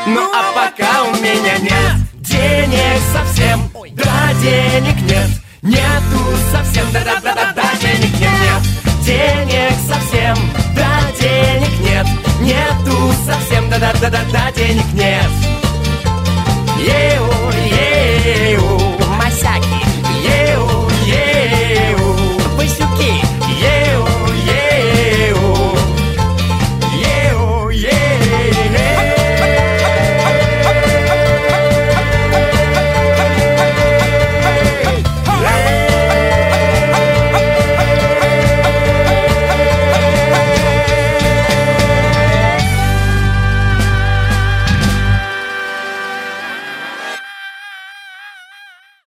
Ну а пока у меня нет денег совсем, да, денег нет. Нету совсем, да-да-да-да, денег нет. Денег совсем, да, денег нет. Нету совсем, да-да-да-да, денег нет. Еу.